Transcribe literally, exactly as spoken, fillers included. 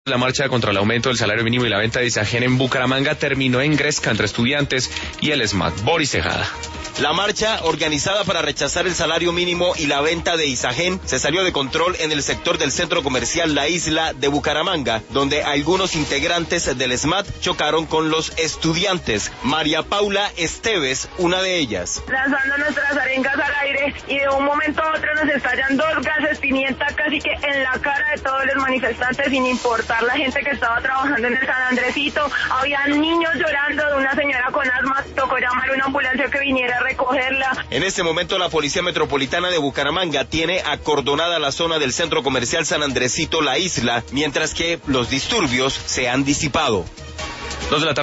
La marcha contra el aumento del salario mínimo y la venta de Isagen en Bucaramanga terminó en Gresca entre estudiantes y el SMAT. Boris Tejada. La marcha, organizada para rechazar el salario mínimo y la venta de Isagen, se salió de control en el sector del centro comercial La Isla de Bucaramanga, donde algunos integrantes del SMAT chocaron con los estudiantes. María Paula Esteves, una de ellas. Lanzando nuestras arengas al aire y de un momento a otro nos estallan dos gases pimienta casi que en la cara de todos los manifestantes, sin importar la gente que estaba trabajando en el San Andresito. Había niños llorando, de una señora con asma, tocó llamar a una ambulancia que viniera a recogerla. En este momento la Policía Metropolitana de Bucaramanga tiene acordonada la zona del centro comercial San Andresito La Isla, mientras que los disturbios se han disipado. Dos de la tarde.